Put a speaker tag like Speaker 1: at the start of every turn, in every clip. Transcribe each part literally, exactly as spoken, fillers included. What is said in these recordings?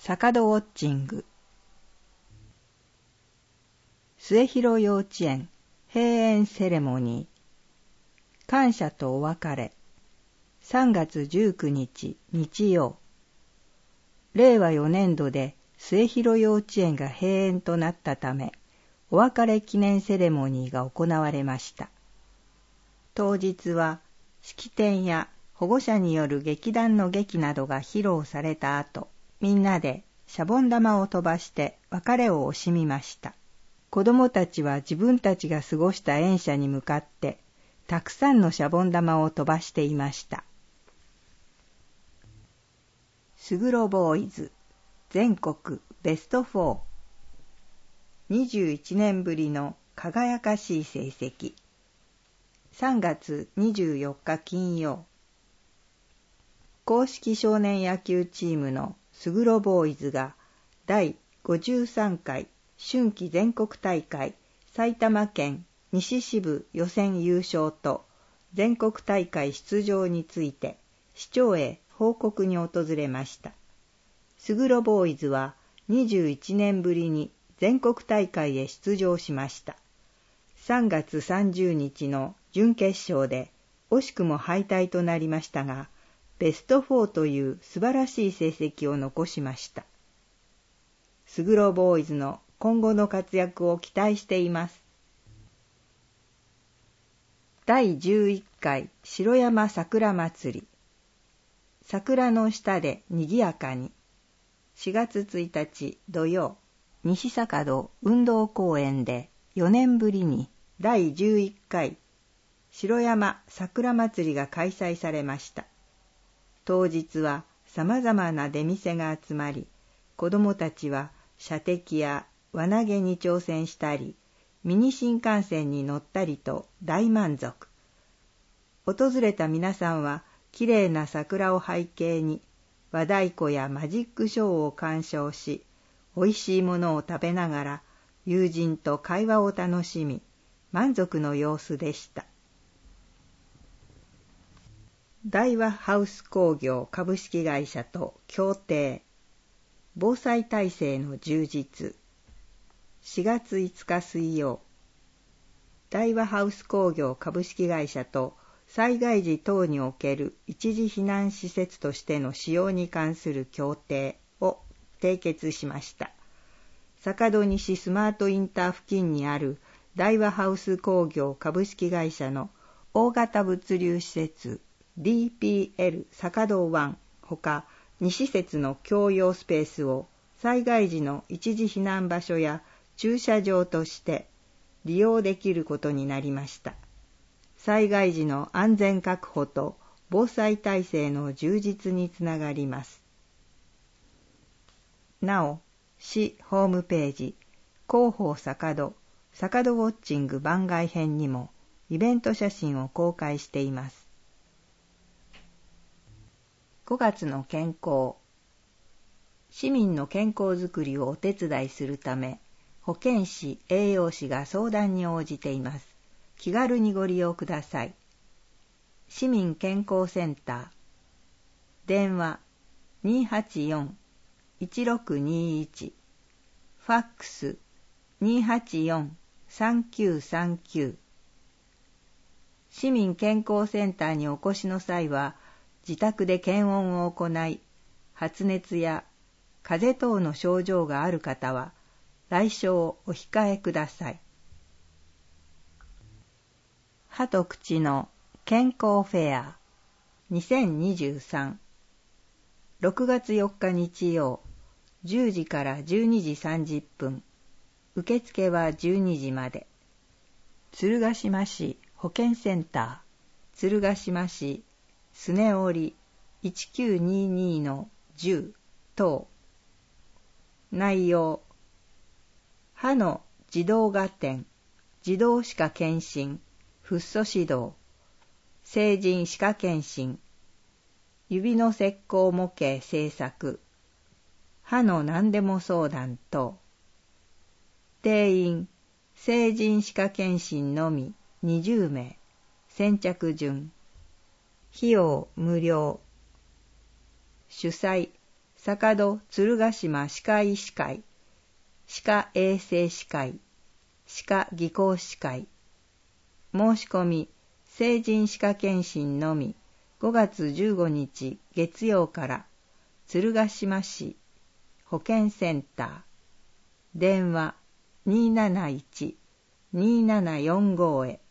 Speaker 1: 坂戸ウォッチング。末広幼稚園閉園セレモニー。感謝とお別れ。さんがつじゅうくにち日曜。れいわよねんどで末広幼稚園が閉園となったため、お別れ記念セレモニーが行われました。当日は式典や保護者による劇団の劇などが披露された後、みんなでシャボン玉を飛ばして別れを惜しみました。子供たちは自分たちが過ごした園舎に向かってたくさんのシャボン玉を飛ばしていました。すぐろボーイズ全国ベストフォー。にじゅういちねんぶりの輝かしい成績。さんがつにじゅうよっか金曜。公式少年野球チームのすぐろボーイズがだいごじゅうさんかい春季全国大会埼玉県西支部予選優勝と全国大会出場について市長へ報告に訪れました。すぐろボーイズはにじゅういちねんぶりに全国大会へ出場しました。さんがつさんじゅうにちの準決勝で惜しくも敗退となりましたが、ベストフォーという素晴らしい成績を残しました。すぐろボーイズの今後の活躍を期待しています。だいじゅういっかい城山桜祭り。桜の下でにぎやかに。しがつついたち土曜、西坂戸運動公園でよねんぶりにだいじゅういっかい城山桜祭りが開催されました。当日は様々な出店が集まり、子どもたちは射的や輪投げに挑戦したり、ミニ新幹線に乗ったりと大満足。訪れた皆さんはきれいな桜を背景に和太鼓やマジックショーを鑑賞し、おいしいものを食べながら友人と会話を楽しみ、満足の様子でした。大和ハウス工業株式会社と協定。防災体制の充実。しがついつか水曜。大和ハウス工業株式会社と災害時等における一時避難施設としての使用に関する協定を締結しました。坂戸西スマートインター付近にある大和ハウス工業株式会社の大型物流施設ディーピーエル 坂戸いちほかに施設の共用スペースを災害時の一時避難場所や駐車場として利用できることになりました。災害時の安全確保と防災体制の充実につながります。なお、市ホームページ広報坂戸坂戸ウォッチング番外編にもイベント写真を公開しています。ごがつの健康。市民の健康づくりをお手伝いするため、保健師、栄養士が相談に応じています。気軽にご利用ください。市民健康センター。電話 にーはちよん いちろくにいち。ファックス にーはちよん さんきゅうさんきゅう。市民健康センターにお越しの際は、自宅で検温を行い、発熱や風邪等の症状がある方は、来所をお控えください。歯と口の健康フェアにせんにじゅうさん。ろくがつよっか日曜、じゅうじからじゅうにじさんじゅっぷん。受付はじゅうにじまで。鶴ヶ島市保健センター、鶴ヶ島市すねおり いちきゅうににのじゅう 等。内容。歯の自動合点、自動歯科検診、フッ素指導、成人歯科検診、指の石膏模型製作、歯の何でも相談等。定員、成人歯科検診のみにじゅうめい、先着順。費用無料。主催、 坂戸鶴ヶ島歯科医師会、歯科衛生士会、歯科技工士会。申し込み、成人歯科検診のみ、ごがつじゅうごにち月曜から、鶴ヶ島市保健センター、電話 にーなないち にーななよんご へ。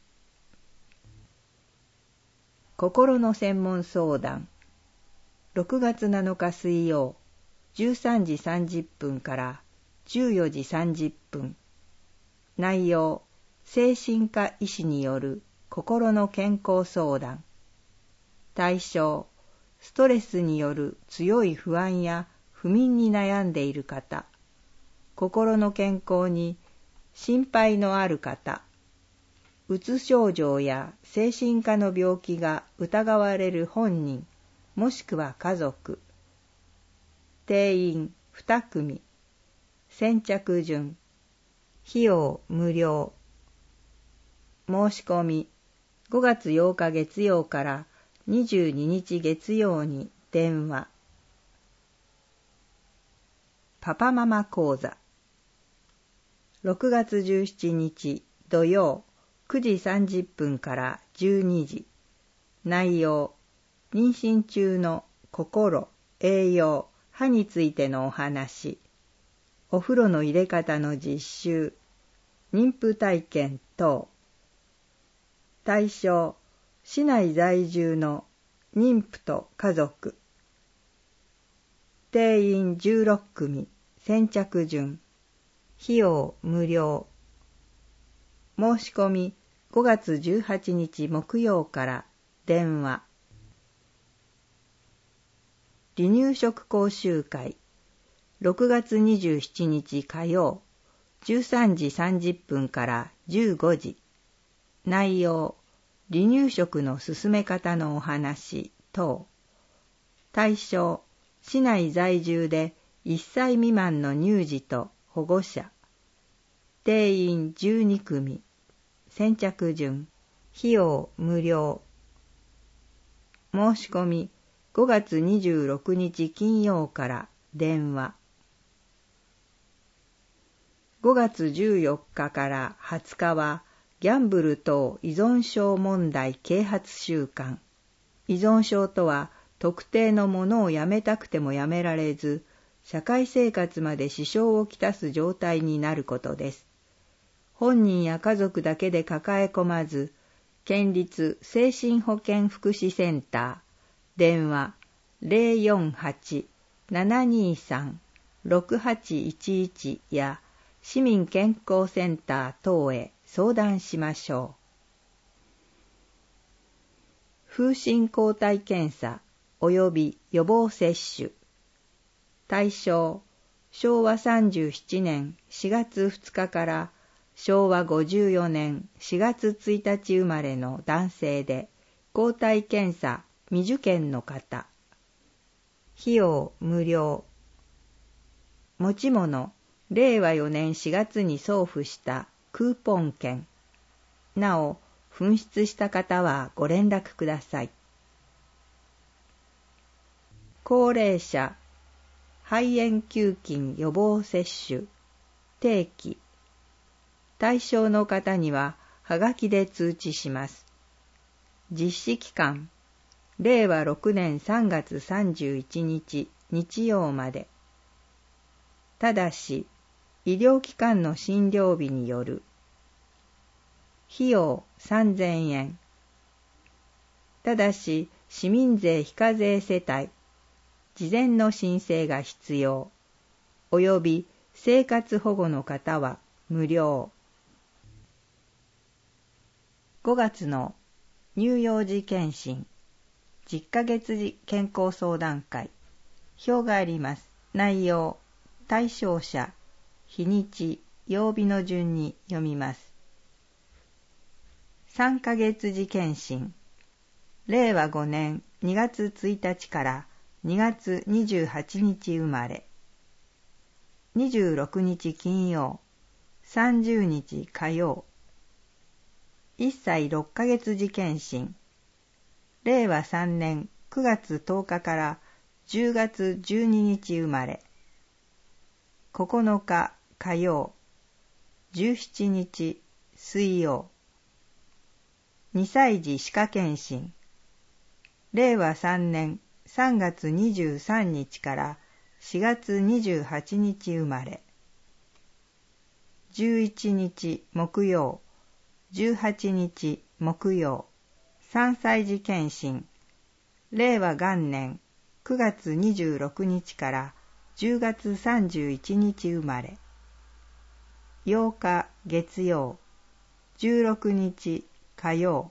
Speaker 1: 心の専門相談、ろくがつなのか水曜、じゅうさんじさんじゅっぷんからじゅうよじさんじゅっぷん。内容、精神科医師による心の健康相談。対象、ストレスによる強い不安や不眠に悩んでいる方、心の健康に心配のある方、うつ症状や精神科の病気が疑われる本人、もしくは家族。定員に組。先着順。費用無料。申し込み、ごがつようか月曜からにじゅうににち月曜に電話。パパママ講座。ろくがつじゅうしちにち土曜くじさんじゅっぷんからじゅうにじ。内容、妊娠中の心、栄養、歯についてのお話。お風呂の入れ方の実習、妊婦体験等。対象、市内在住の妊婦と家族。定員じゅうろく組、先着順。費用無料。申し込み、ごがつじゅうはちにち木曜から電話。離乳食講習会、ろくがつにじゅうしちにち火曜、じゅうさんじさんじゅっぷんからじゅうごじ。内容、離乳食の進め方のお話等。対象、市内在住でいっさい未満の乳児と保護者。定員じゅうに組。先着順。費用無料。申し込み、ごがつにじゅうろくにち金曜から電話。ごがつじゅうよっかからはつかは、ギャンブル等依存症問題啓発週間。依存症とは、特定のものをやめたくてもやめられず、社会生活まで支障をきたす状態になることです。本人や家族だけで抱え込まず、県立精神保健福祉センター、電話 ゼロよんはち ななにさん ろくはちいちいち や市民健康センター等へ相談しましょう。風疹抗体検査及び予防接種。対象、しょうわさんじゅうななねんしがつふつかからしょうわごじゅうよねんしがつついたち生まれの男性で、抗体検査未受験の方。費用無料。持ち物、れいわよねんしがつに送付したクーポン券。なお、紛失した方はご連絡ください。高齢者、肺炎球菌予防接種、定期。対象の方には、はがきで通知します。実施期間、れいわろくねんさんがつさんじゅういちにち日曜まで。ただし、医療機関の診療日による。費用さんぜんえん。ただし、市民税非課税世帯、事前の申請が必要、および生活保護の方は無料。ごがつの乳幼児健診、じゅっかげつじ健康相談会、表があります。内容、対象者、日にち、曜日の順に読みます。さんかげつじ健診、れいわごねんにがつついたちからにがつにじゅうはちにち生まれ、にじゅうろくにち金曜、さんじゅうにち火曜。いっさいろっかげつじ健診、れいわさんねんくがつとおかからじゅうがつじゅうににち生まれ。ここのか火曜、じゅうしちにち水曜。にさい児歯科検診。れいわさんねんさんがつにじゅうさんにちからしがつにじゅうはちにち生まれ。じゅういちにち木曜、じゅうはちにち木曜。さんさい児検診。れいわがんねんくがつにじゅうろくにちからじゅうがつさんじゅういちにち生まれ。ようか月曜、じゅうろくにち火曜。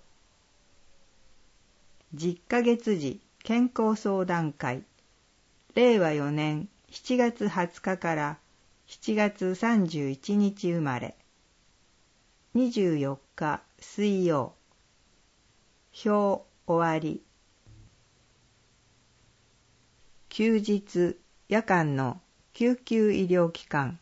Speaker 1: じゅっかげつ児健康相談会。れいわよねんしちがつはつかからしちがつさんじゅういちにち生まれ。にじゅうよっか水曜。表終わり。休日夜間の救急医療機関。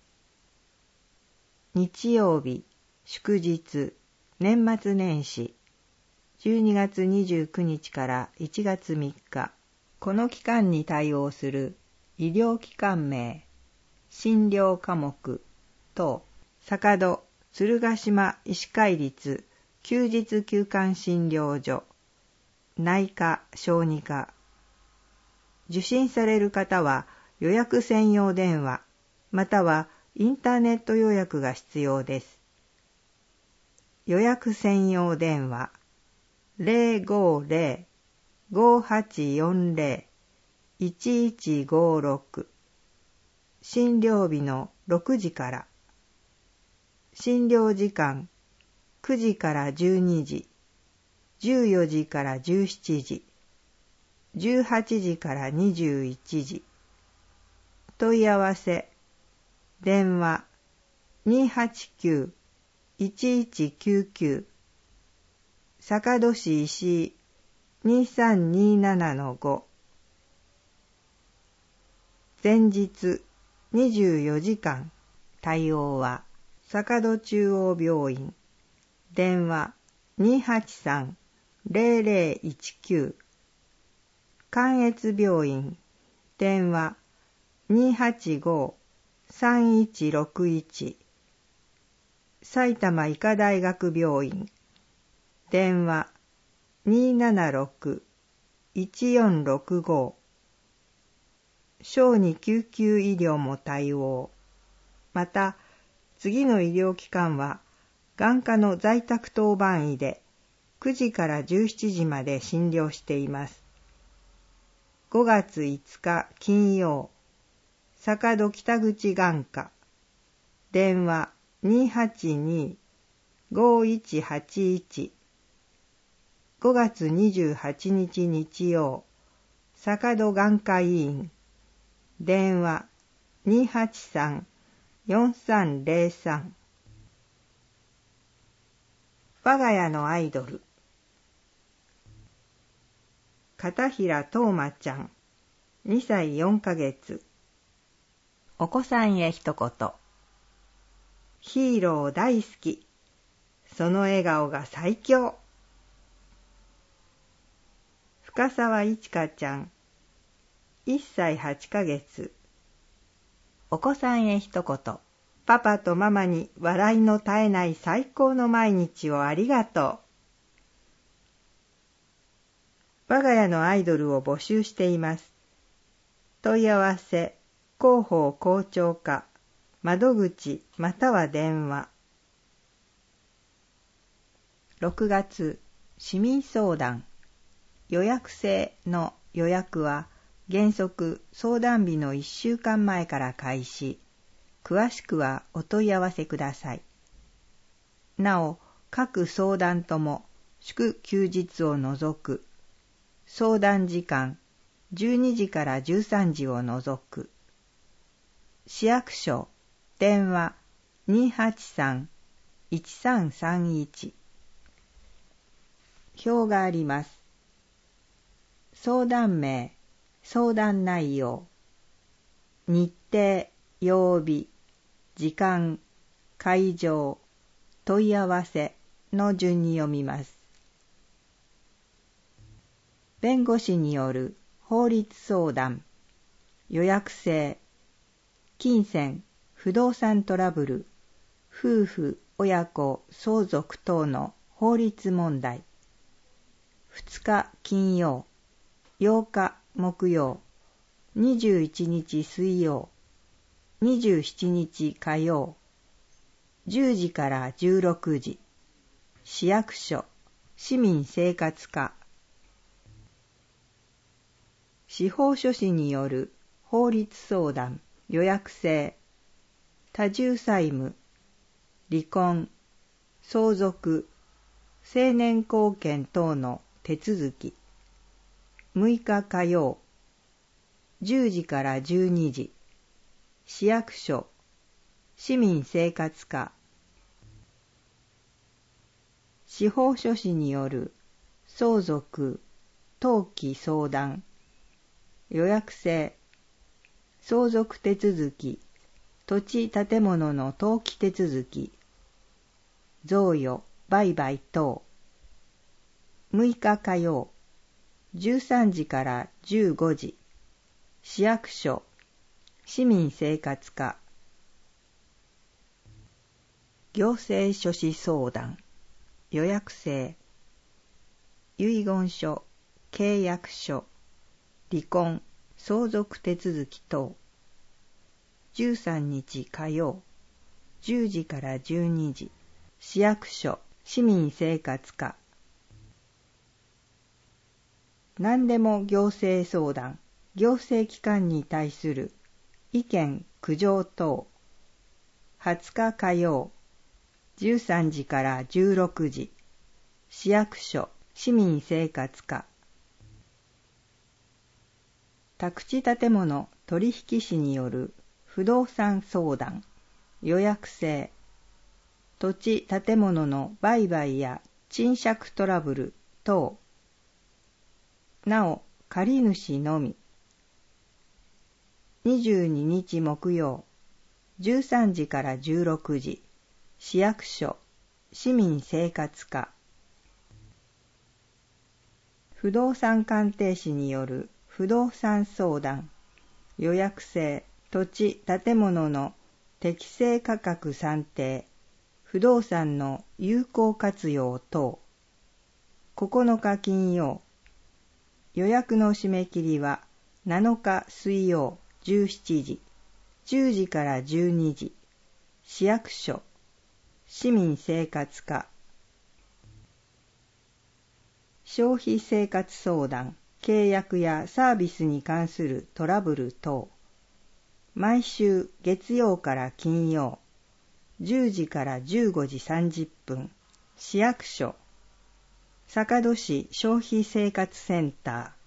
Speaker 1: 日曜日祝日年末年始じゅうにがつにじゅうくにちからいちがつみっか。この期間に対応する医療機関名、診療科目等、坂戸鶴ヶ島医師会立休日休館診療所、内科小児科。受診される方は予約専用電話またはインターネット予約が必要です。予約専用電話 ゼロごゼロ ごはちよんゼロ いちいちごろく。診療日のろくじから。診療時間くじからじゅうにじ、じゅうよじからじゅうしちじ、じゅうはちじからにじゅういちじ。問い合わせ電話 にーはちきゅう いちいちきゅうきゅう。坂戸市石井 にーさんにーななのご。前日にじゅうよじかん対応は坂戸中央病院。電話 にーはちさん ゼロゼロいちきゅう。関越病院。電話 にーはちご さんいちろくいち。埼玉医科大学病院。電話 にーななろく いちよんろくご。小児救急医療も対応。また、次の医療機関は、眼科の在宅当番医で、くじからじゅうしちじまで診療しています。ごがついつか金曜、坂戸北口眼科。電話 にーはちに ごいちはちいち。ごがつにじゅうはちにち日曜、坂戸眼科医院。電話 にーはちさん よんさんゼロさん。我が家のアイドル。片平冬馬ちゃん、にさいよんかげつ。お子さんへ一言。ヒーロー大好き。その笑顔が最強。深沢いちかちゃん、いっさいはちかげつ。お子さんへ一言。パパとママに笑いの絶えない最高の毎日をありがとう。我が家のアイドルを募集しています。問い合わせ、広報校長課、窓口または電話。ろくがつ、市民相談。予約制の予約は原則相談日のいっしゅうかんまえから開始。詳しくはお問い合わせください。なお、各相談とも祝休日を除く。相談時間じゅうにじからじゅうさんじを除く。市役所電話 にーはちさん いちさんさんいち。表があります。相談名、相談内容、日程、曜日、時間、会場、問い合わせの順に読みます。弁護士による法律相談、 予約制、金銭、不動産トラブル、夫婦、親子、相続等の法律問題。ふつか金曜、ようか木曜、にじゅういちにち水曜、にじゅうしちにち火曜、じゅうじからじゅうろくじ、市役所、市民生活課。司法書士による法律相談、予約制、多重債務、離婚、相続、成年後見等の手続き。むいか火曜、じゅうじからじゅうにじ、市役所、市民生活課。司法書士による相続、登記相談、予約制、相続手続き、土地建物の登記手続き、贈与、売買等。むいか火曜、じゅうさんじからじゅうごじ、市役所、市民生活課。行政書士相談、予約制、遺言書、契約書、離婚、相続手続き等。じゅうさんにち火曜、じゅうじからじゅうにじ、市役所、市民生活課。何でも行政相談、行政機関に対する意見苦情等。はつか火曜、じゅうさんじからじゅうろくじ、市役所、市民生活課。宅地建物取引士による不動産相談、予約制、土地建物の売買や賃借トラブル等。なお、借主のみ。にじゅうににち木曜、じゅうさんじからじゅうろくじ、市役所、市民生活課。不動産鑑定士による不動産相談、予約制、土地建物の適正価格算定、不動産の有効活用等。ここのか金曜、予約の締め切りはなのか水曜じゅうしちじ、じゅうじからじゅうにじ、市役所、市民生活課。消費生活相談、契約やサービスに関するトラブル等。毎週月曜から金曜、じゅうじからじゅうごじさんじゅっぷん、市役所、坂戸市消費生活センター。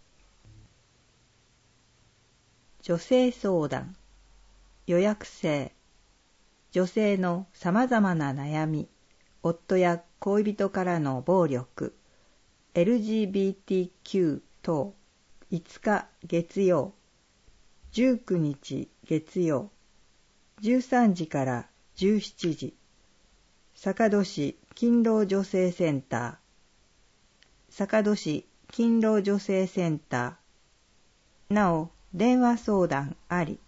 Speaker 1: 女性相談、予約制、女性のさまざまな悩み、夫や恋人からの暴力、エルジービーティーキュー 等。いつか月曜、じゅうくにち月曜、じゅうさんじからじゅうしちじ、坂戸市勤労女性センター。坂戸市勤労女性センター。なお、電話相談あり。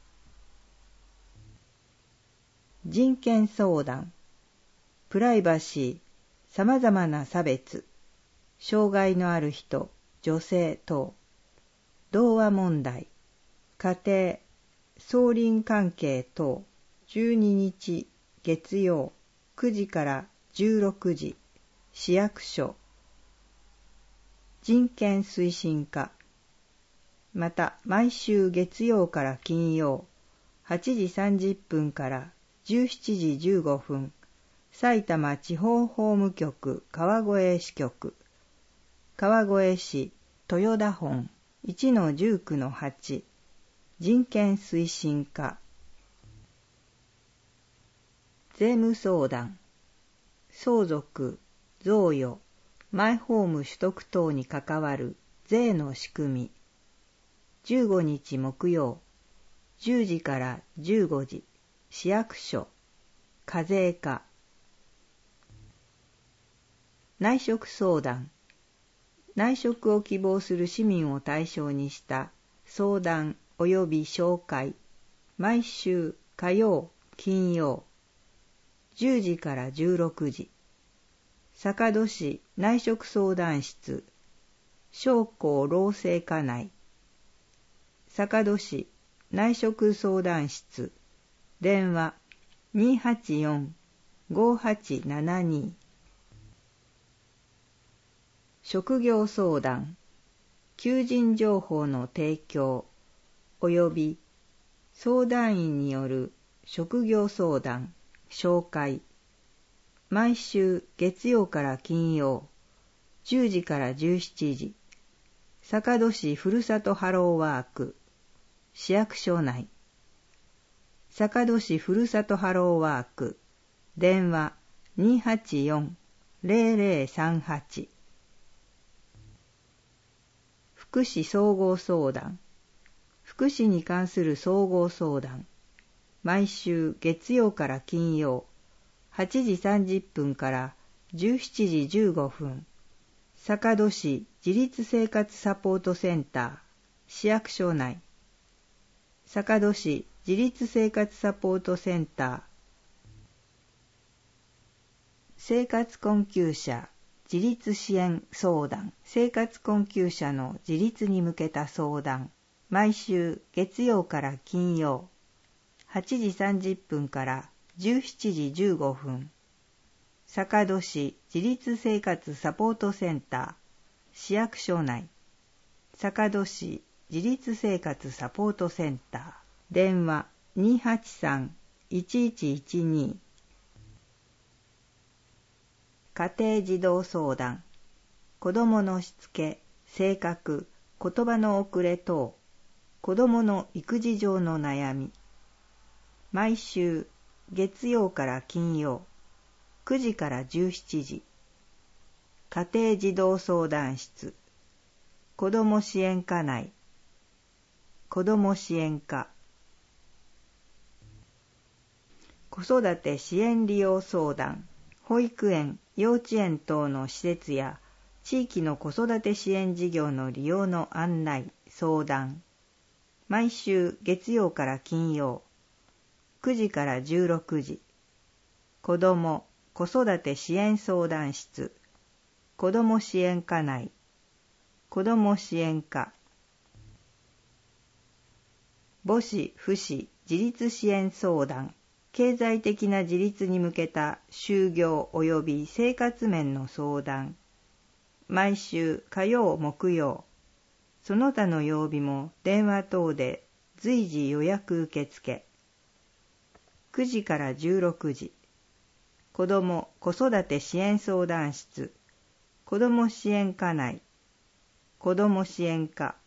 Speaker 1: 人権相談、プライバシー、さまざまな差別、障害のある人、女性等。童話問題、家庭、相鄰関係等。じゅうににち月曜、くじからじゅうろくじ、市役所。人権推進課。また、毎週月曜から金曜、はちじさんじゅっぷんからじゅうしちじじゅうごふん、埼玉地方法務局川越支局。川越市豊田本 いちのじゅうきゅうのはち、人権推進課。税務相談、相続、贈与、マイホーム取得等に関わる税の仕組み。じゅうごにち木曜、じゅうじからじゅうごじ、市役所、課税課。内職相談、内職を希望する市民を対象にした相談、 及び紹介、毎週火曜、金曜、じゅうじからじゅうろくじ、坂戸市内職相談室、商工労政課内、坂戸市内職相談室、電話 にーはちよん ごーはちななに。職業相談、求人情報の提供、及び相談員による職業相談、紹介、毎週月曜から金曜、じゅうじからじゅうしちじ、坂戸市ふるさとハローワーク、市役所内、坂戸市ふるさとハローワーク、電話 にーはちよん ぜろぜろさんはち。福祉総合相談、福祉に関する総合相談、毎週月曜から金曜、はちじさんじゅっぷんからじゅうしちじじゅうごふん、坂戸市自立生活サポートセンター、市役所内、坂戸市自立生活サポートセンター、生活困窮者自立支援相談、生活困窮者の自立に向けた相談、毎週月曜から金曜、はちじさんじゅっぷんからじゅうしちじじゅうごふん、坂戸市自立生活サポートセンター、市役所内、坂戸市自立生活サポートセンター、電話 にーはちさん いちいちいちに。家庭児童相談、子どものしつけ、性格、言葉の遅れ等、子どもの育児上の悩み、毎週月曜から金曜、くじからじゅうしちじ、家庭児童相談室、子ども支援課内、子ども支援課、子育て支援利用相談、保育園、幼稚園等の施設や地域の子育て支援事業の利用の案内、相談、毎週月曜から金曜、くじからじゅうろくじ、子ども・子育て支援相談室、子ども支援課内、子ども支援課、母子・父子自立支援相談、経済的な自立に向けた就業及び生活面の相談、毎週火曜・木曜、その他の曜日も電話等で随時予約受付、くじからじゅうろくじ、子ども・子育て支援相談室、子ども支援課内、子ども支援課、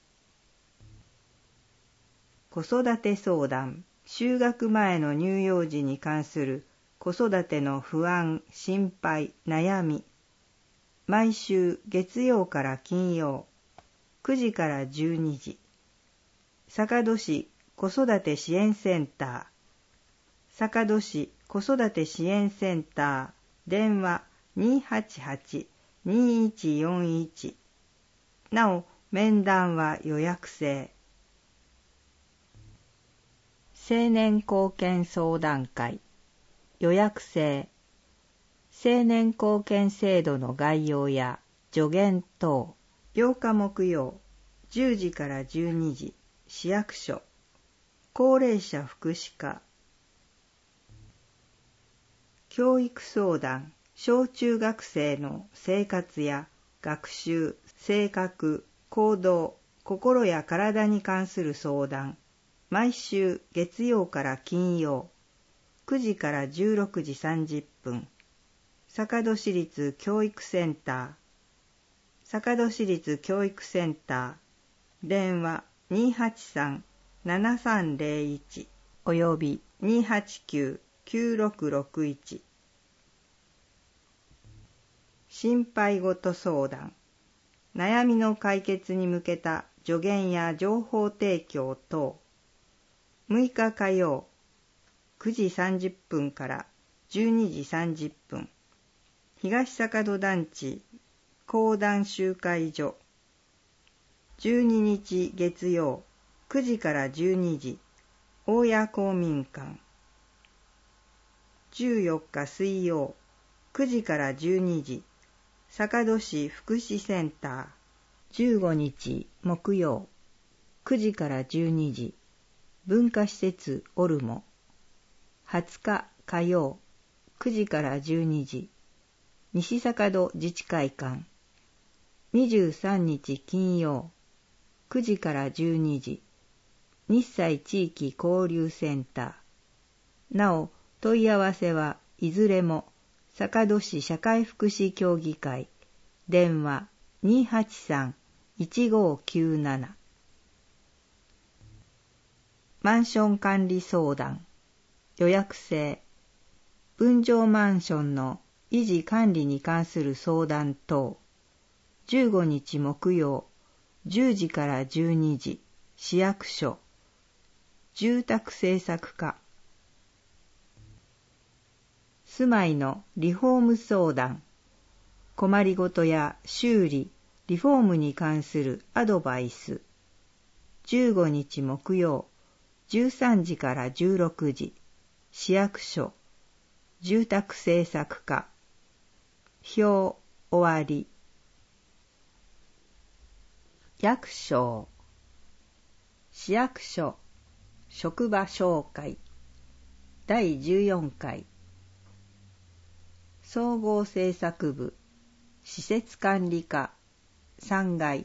Speaker 1: 子育て相談、就学前の乳幼児に関する子育ての不安、心配、悩み、毎週月曜から金曜、くじからじゅうにじ、坂戸市子育て支援センター、坂戸市子育て支援センター、電話 にーはちはち にーいちよんいち。なお、面談は予約制。青年貢献相談会、予約制。青年貢献制度の概要や助言等、ようか木曜、じゅうじからじゅうにじ、市役所、高齢者福祉課。教育相談、小中学生の生活や学習、性格、行動、心や体に関する相談、毎週月曜から金曜、くじからじゅうろくじさんじゅっぷん、坂戸市立教育センター、坂戸市立教育センター、電話 にーはちさん ななさんぜろいち および にーはちきゅう きゅうろくろくいち。心配事相談、悩みの解決に向けた助言や情報提供等、むいか火曜、くじさんじゅっぷんからじゅうにじさんじゅっぷん、東坂戸団地講談集会所、じゅうににち月曜、 くじからじゅうにじ、大谷公民館。じゅうよっか水曜、くじからじゅうにじ、坂戸市福祉センター。じゅうごにち木曜、くじからじゅうにじ、文化施設オルモ。はつか火曜、くじからじゅうにじ、西坂戸自治会館。にじゅうさんにち金曜、くじからじゅうにじ、日西地域交流センター。なお、問い合わせはいずれも坂戸市社会福祉協議会、電話 にーはちさんいちごーきゅうなな。マンション管理相談、予約制。分譲マンションの維持管理に関する相談等。じゅうごにち木曜、じゅうじからじゅうにじ、市役所。住宅政策課。住まいのリフォーム相談。困りごとや修理、リフォームに関するアドバイス。じゅうごにち木曜、じゅうさんじからじゅうろくじ、市役所。住宅政策課。表終わり。役所。市役所。職場紹介。だいじゅうよんかい。総合政策部。施設管理課。さんがい。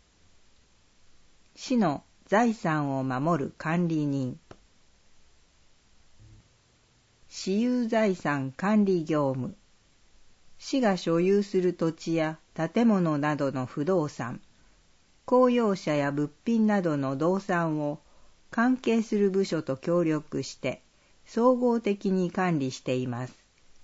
Speaker 1: 市の財産を守る管理人。私有財産管理業務。市が所有する土地や建物などの不動産、公用車や物品などの動産を関係する部署と協力して総合的に管理しています。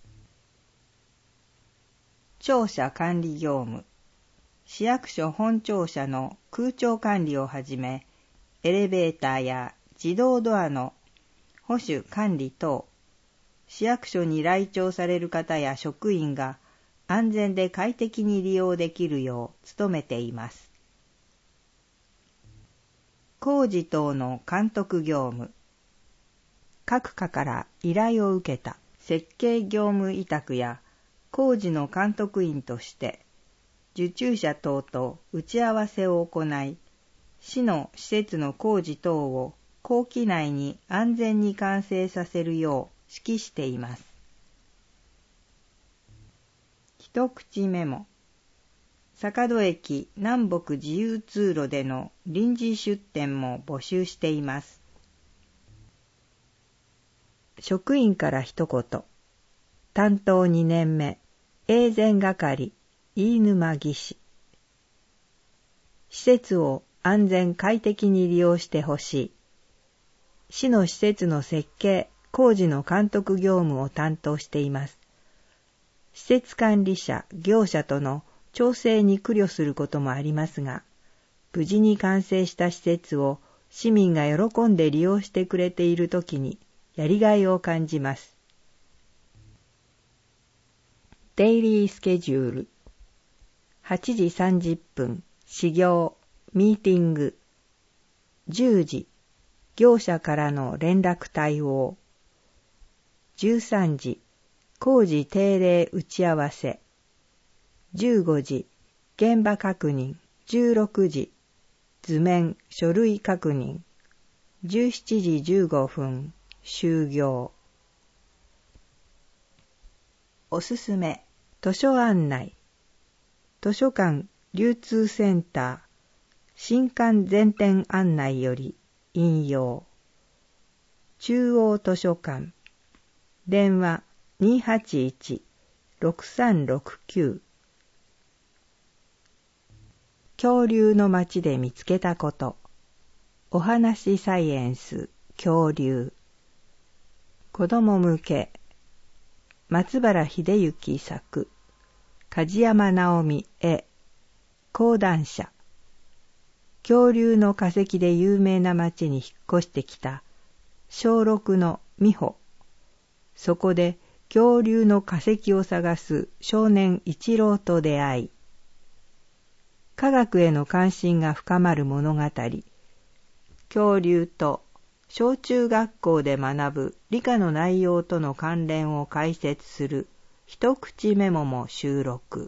Speaker 1: 庁舎管理業務。市役所本庁舎の空調管理をはじめ、エレベーターや自動ドアの保守管理等、市役所に来庁される方や職員が安全で快適に利用できるよう努めています。工事等の監督業務。各課から依頼を受けた設計業務委託や工事の監督員として受注者等と打ち合わせを行い、市の施設の工事等を工期内に安全に完成させるよう指揮しています。一口メモ。坂戸駅南北自由通路での臨時出店も募集しています。職員から一言。担当にねんめ、永全係、飯沼技師。施設を安全快適に利用してほしい。市の施設の設計、工事の監督業務を担当しています。施設管理者、業者との調整に苦慮することもありますが、無事に完成した施設を市民が喜んで利用してくれているときにやりがいを感じます。デイリースケジュール。はちじさんじゅっぷん、始業、ミーティング。じゅうじ、業者からの連絡対応。じゅうさんじ、工事定例打ち合わせ。じゅうごじ、現場確認。じゅうろくじ、図面、書類確認。じゅうしちじじゅうごふん、終業。おすすめ、図書案内。図書館流通センター、新館全店案内より引用。中央図書館。電話 にーはちいち ろくさんろくきゅう。恐竜の街で見つけたこと。お話サイエンス、恐竜。子供向け。松原秀幸作。梶山直美絵。講談社。恐竜の化石で有名な町に引っ越してきた小ろくの美穂。そこで恐竜の化石を探す少年一郎と出会い、科学への関心が深まる物語。 恐竜と小中学校で学ぶ理科の内容との関連を解説する一口メモも収録。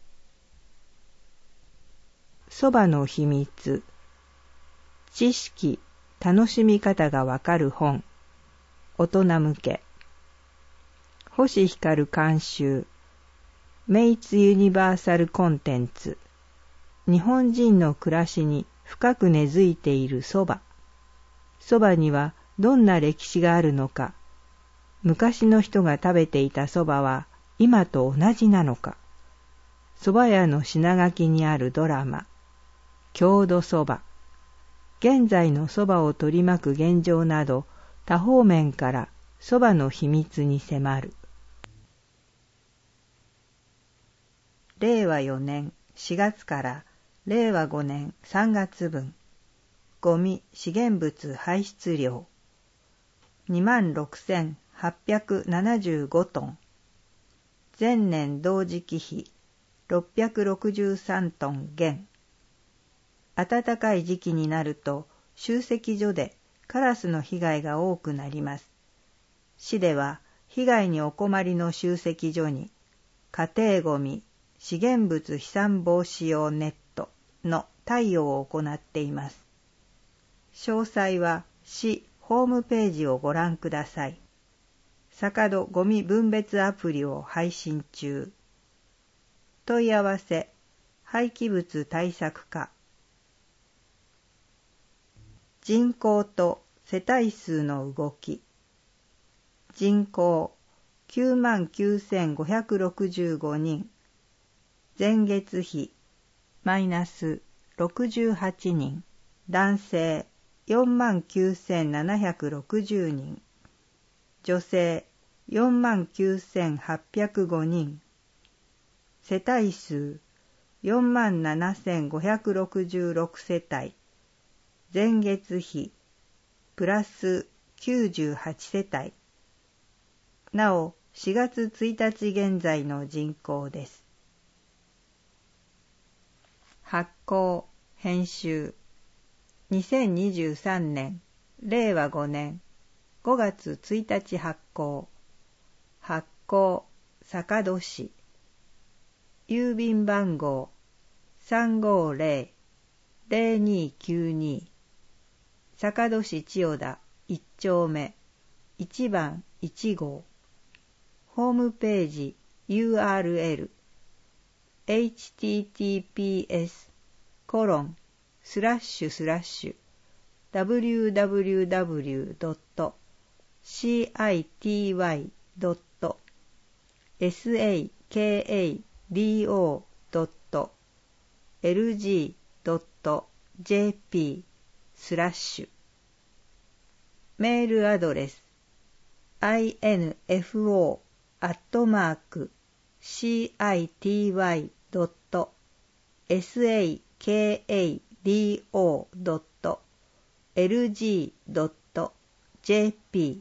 Speaker 1: そばの秘密。知識、楽しみ方がわかる本。大人向け。星光監修。メイツユニバーサルコンテンツ。日本人の暮らしに深く根付いているそば。そばにはどんな歴史があるのか。昔の人が食べていたそばは今と同じなのか。そば屋の品書きにあるドラマ。郷土そば。現在のそばを取り巻く現状など多方面からそばの秘密に迫る。れいわよねんしがつかられいわごねんさんがつぶん。ゴミ資源物排出量 にまんろくせんはっぴゃくななじゅうごトン。前年同時期比ろっぴゃくろくじゅうさんトン減。暖かい時期になると集積所でカラスの被害が多くなります。市では被害にお困りの集積所に家庭ごみ資源物飛散防止用ネットの貸与を行っています。詳細は市ホームページをご覧ください。坂戸ゴミ分別アプリを配信中。問い合わせ廃棄物対策課。人口と世帯数の動き。人口きゅうまんきゅうせんごひゃくろくじゅうごにん。前月比マイナスろくじゅうはちにん。男性よんまんきゅうせんななひゃくろくじゅうにん。女性よんまんきゅうせんはっぴゃくごにん。世帯数よんまんななせんごひゃくろくじゅうろくせたい。前月比プラスきゅうじゅうはちせたい。なおしがつついたち現在の人口です。発行編集にせんにじゅうさんねんれいわごねんごがつついたち発行。発行坂戸市。郵便番号 さんごーぜろ ぜろにきゅうに 坂戸市千代田いっちょうめいちばんいちごう。ホームページ ユーアールエル エイチティーティーピーエス コロン スラッシュスラッシュ ダブリューダブリューダブリュー ドット シーアイティーワイ ドット サカド ドット エルジー ドット ジェーピー スラッシュ。メールアドレス アイエヌエフオー アットマーク シーアイティーワイ ドット サカド ドット エルジー ドット ジェーピー。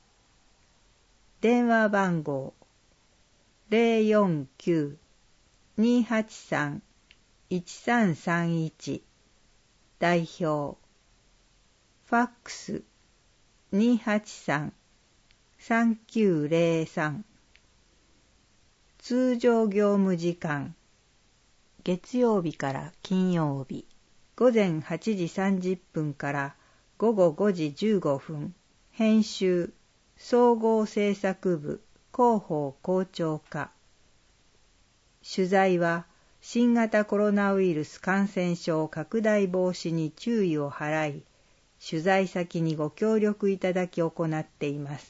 Speaker 1: 電話番号 ゼロよんきゅう にーはちさん いちさんさんいち。代表ファックス にーはちさん さんきゅうゼロさん。通常業務時間月曜日から金曜日ごぜんはちじさんじゅっぷんからごごごじじゅうごふん。編集総合制作部広報校長課。取材は新型コロナウイルス感染症拡大防止に注意を払い、取材先にご協力いただき行っています。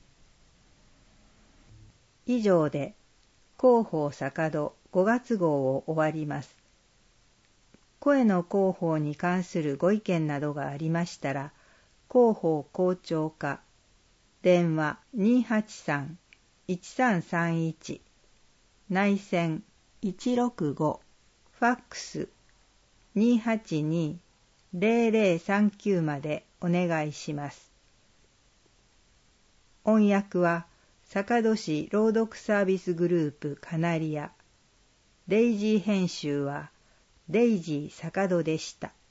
Speaker 1: 以上で広報坂戸ごがつ号を終わります。声の広報に関するご意見などがありましたら、広報校長課電話 にーはちさん いちさんさんいち 内線いちろくごファックス にーはちに ゼロゼロさんきゅう までお願いします。音訳は坂戸市朗読サービスグループカナリア。デイジー編集はデイジー坂戸でした。